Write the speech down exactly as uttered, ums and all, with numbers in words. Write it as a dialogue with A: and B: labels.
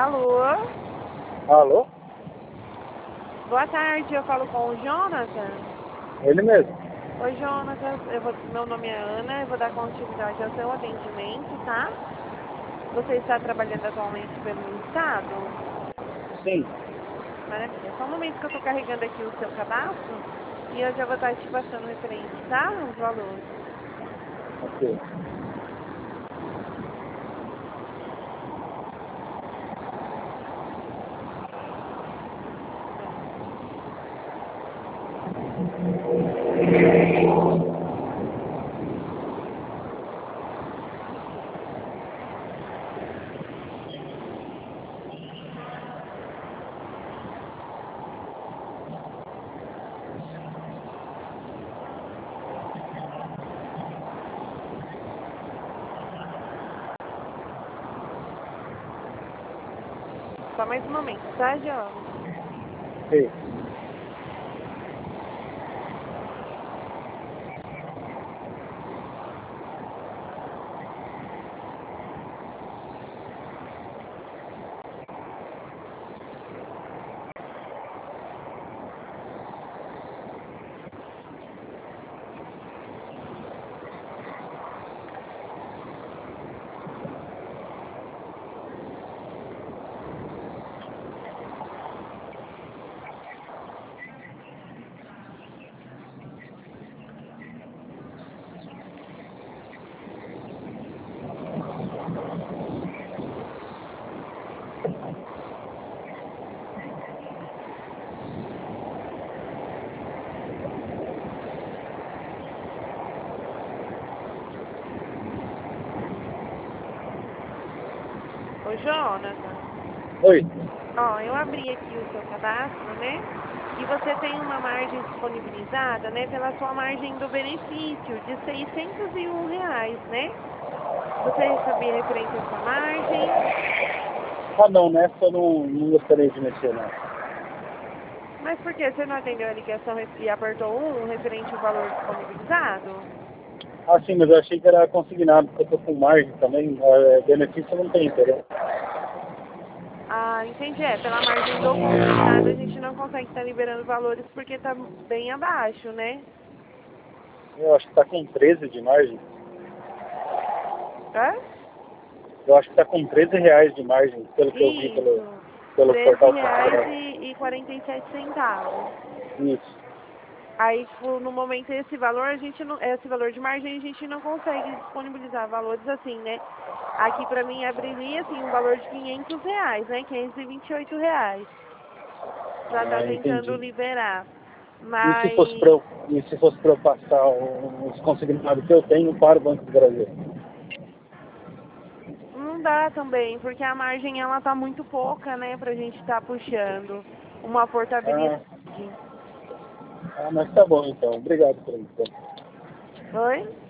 A: Alô?
B: Alô?
A: Boa tarde, eu falo com o Jonathan.
B: Ele mesmo.
A: Oi, Jonathan, eu vou, meu nome é Ana, eu vou dar continuidade ao seu atendimento, tá? Você está trabalhando atualmente pelo Estado?
B: Sim.
A: Maravilha. Só um momento que eu estou carregando aqui o seu cadastro e eu já vou estar te passando referente, tá? Os valores.
B: Ok.
A: Só mais um momento, tá, Jonathan?
B: Sim.
A: Ô, Jonathan,
B: Oi.
A: ó, eu abri aqui o seu cadastro, né? E você tem uma margem disponibilizada, né, pela sua margem do benefício de seiscentos e um reais, né? Você sabia referente a essa margem?
B: Ah, não, nessa eu não, não gostaria de mexer, não.
A: Mas por que você não atendeu a ligação e apertou um referente ao valor disponibilizado?
B: Ah, sim, mas eu achei que era consignado, porque eu tô com margem também. É, benefício eu não tenho interesse.
A: Ah, entendi. É, pela margem do consignado a gente não consegue estar liberando valores porque está bem abaixo, né?
B: Eu acho que tá com treze de margem.
A: Hã?
B: Eu acho que tá com treze reais de margem, pelo que eu vi pelo,
A: Isso.
B: pelo
A: treze
B: portal
A: reais
B: Considerado.
A: e quarenta e sete centavos.
B: Isso.
A: Aí, tipo, no momento esse valor, a gente não, esse valor de margem a gente não consegue disponibilizar valores assim, né? Aqui pra mim abriria assim um valor de quinhentos reais, né? quinhentos e vinte e oito reais. Pra estar
B: Ah,
A: tentando
B: entendi.
A: liberar.
B: E se fosse pra
A: Mas
B: eu, e se fosse pra eu passar o- os consignados que eu tenho para o Banco do Brasil?
A: não dá também, porque a margem ela tá muito pouca, né, pra gente estar puxando uma
B: Ah,
A: portabilidade.
B: ah, mas tá bom então. Obrigado por isso.
A: Oi?